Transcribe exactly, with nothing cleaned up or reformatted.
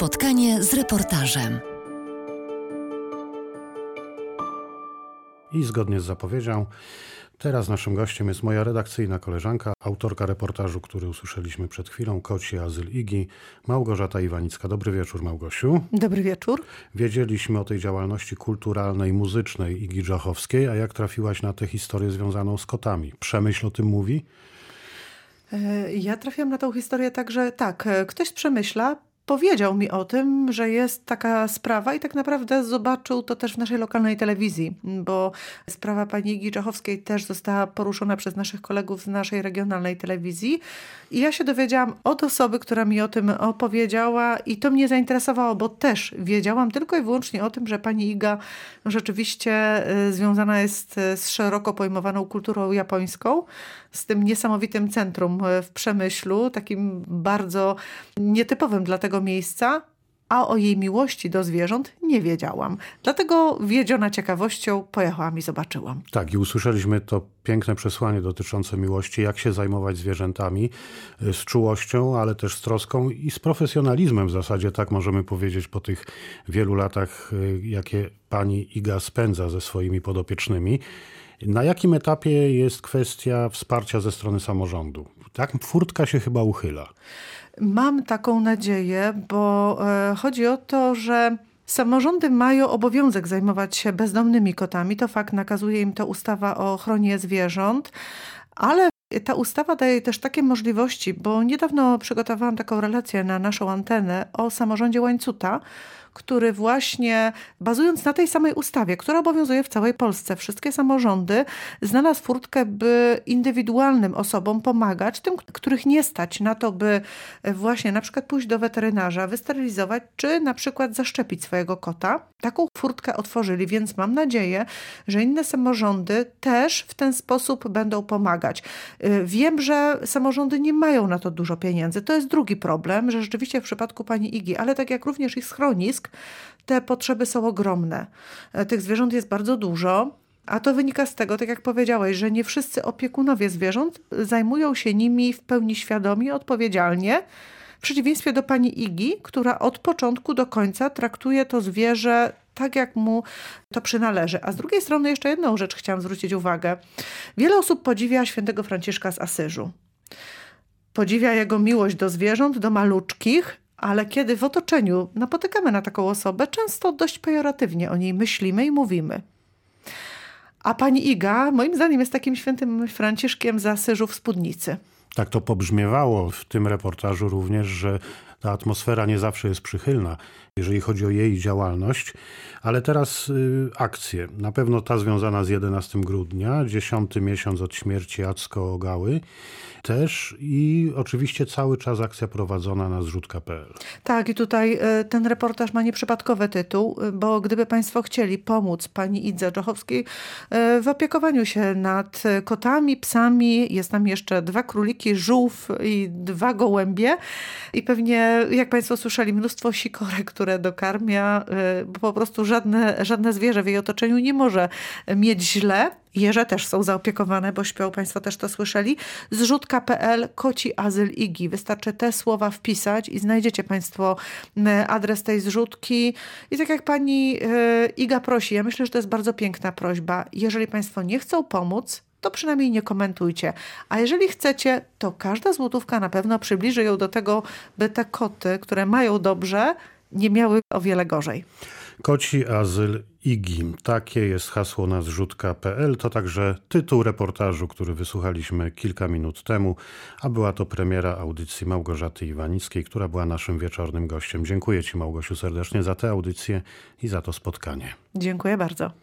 Spotkanie z reportażem. I zgodnie z zapowiedzią, teraz naszym gościem jest moja redakcyjna koleżanka, autorka reportażu, który usłyszeliśmy przed chwilą, Koci Azyl Igi, Małgorzata Iwanicka. Dobry wieczór, Małgosiu. Dobry wieczór. Wiedzieliśmy o tej działalności kulturalnej, muzycznej Igi Dżachowskiej, a jak trafiłaś na tę historię związaną z kotami? Przemyśl o tym mówi? Ja trafiłam na tą historię tak, że tak, ktoś z Przemyśla powiedział mi o tym, że jest taka sprawa i tak naprawdę zobaczył to też w naszej lokalnej telewizji, bo sprawa pani Igi Dżachowskiej też została poruszona przez naszych kolegów z naszej regionalnej telewizji i ja się dowiedziałam od osoby, która mi o tym opowiedziała i to mnie zainteresowało, bo też wiedziałam tylko i wyłącznie o tym, że pani Iga rzeczywiście związana jest z szeroko pojmowaną kulturą japońską, z tym niesamowitym centrum w Przemyślu, takim bardzo nietypowym dla tego miejsca, a o jej miłości do zwierząt nie wiedziałam. Dlatego wiedziona ciekawością pojechałam i zobaczyłam. Tak, i usłyszeliśmy to piękne przesłanie dotyczące miłości, jak się zajmować zwierzętami z czułością, ale też z troską i z profesjonalizmem w zasadzie, tak możemy powiedzieć, po tych wielu latach, jakie pani Iga spędza ze swoimi podopiecznymi. Na jakim etapie jest kwestia wsparcia ze strony samorządu? Tak, furtka się chyba uchyla. Mam taką nadzieję, bo e, chodzi o to, że samorządy mają obowiązek zajmować się bezdomnymi kotami. To fakt, nakazuje im to ustawa o ochronie zwierząt, ale ta ustawa daje też takie możliwości, bo niedawno przygotowałam taką relację na naszą antenę o samorządzie Łańcuta, który właśnie bazując na tej samej ustawie, która obowiązuje w całej Polsce, wszystkie samorządy, znalazł furtkę, by indywidualnym osobom pomagać, tym, których nie stać na to, by właśnie na przykład pójść do weterynarza, wysterylizować, czy na przykład zaszczepić swojego kota. Taką furtkę otworzyli, więc mam nadzieję, że inne samorządy też w ten sposób będą pomagać. Wiem, że samorządy nie mają na to dużo pieniędzy. To jest drugi problem, że rzeczywiście w przypadku pani Igi, ale tak jak również ich schronisk, te potrzeby są ogromne. Tych zwierząt jest bardzo dużo, a to wynika z tego, tak jak powiedziałeś, że nie wszyscy opiekunowie zwierząt zajmują się nimi w pełni świadomie, odpowiedzialnie, w przeciwieństwie do pani Igi, która od początku do końca traktuje to zwierzę tak, jak mu to przynależy. A z drugiej strony jeszcze jedną rzecz chciałam zwrócić uwagę. Wiele osób podziwia świętego Franciszka z Asyżu. Podziwia jego miłość do zwierząt, do maluczkich, ale kiedy w otoczeniu napotykamy na taką osobę, często dość pejoratywnie o niej myślimy i mówimy. A pani Iga, moim zdaniem, jest takim świętym Franciszkiem z Asyżu w spódnicy. Tak to pobrzmiewało w tym reportażu również, że ta atmosfera nie zawsze jest przychylna, jeżeli chodzi o jej działalność. Ale teraz y, akcje. Na pewno ta związana z jedenastego grudnia, dziesiąty miesiąc od śmierci Jacko Ogały. Też i oczywiście cały czas akcja prowadzona na zrzut kropka pe el. Tak, i tutaj y, ten reportaż ma nieprzypadkowy tytuł, bo gdyby państwo chcieli pomóc pani Idze Dżachowskiej y, w opiekowaniu się nad kotami, psami, jest tam jeszcze dwa króliki, żółw i dwa gołębie i pewnie, jak państwo słyszeli, mnóstwo sikorek, które dokarmia, y, bo po prostu żadne, żadne zwierzę w jej otoczeniu nie może mieć źle. Jeże też są zaopiekowane, bo śpią, państwo też to słyszeli. zrzut kropka pe el, Koci Azyl Igi. Wystarczy te słowa wpisać i znajdziecie państwo adres tej zrzutki. I tak jak pani Iga prosi, ja myślę, że to jest bardzo piękna prośba. Jeżeli państwo nie chcą pomóc, to przynajmniej nie komentujcie. A jeżeli chcecie, to każda złotówka na pewno przybliży ją do tego, by te koty, które mają dobrze, nie miały o wiele gorzej. Koci Azyl Igi. Takie jest hasło na zrzut kropka pe el. To także tytuł reportażu, który wysłuchaliśmy kilka minut temu, a była to premiera audycji Małgorzaty Iwanickiej, która była naszym wieczornym gościem. Dziękuję ci, Małgosiu, serdecznie za tę audycję i za to spotkanie. Dziękuję bardzo.